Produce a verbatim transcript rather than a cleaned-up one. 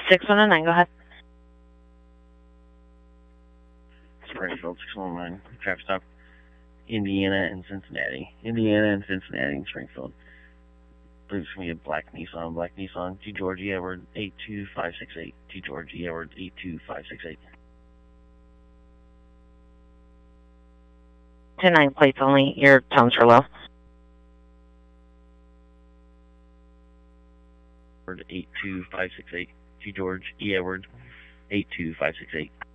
six one nine, go ahead. Springfield, six one nine, traffic stop, Indiana and Cincinnati. Indiana and Cincinnati and Springfield. I believe it's going to be a black Nissan, black Nissan, G George Edward eight two five six eight, G George Edward eight two five six eight. ten nine plates only, your tones are low. eight two five six eight, G George E. Edward eight two five six eight.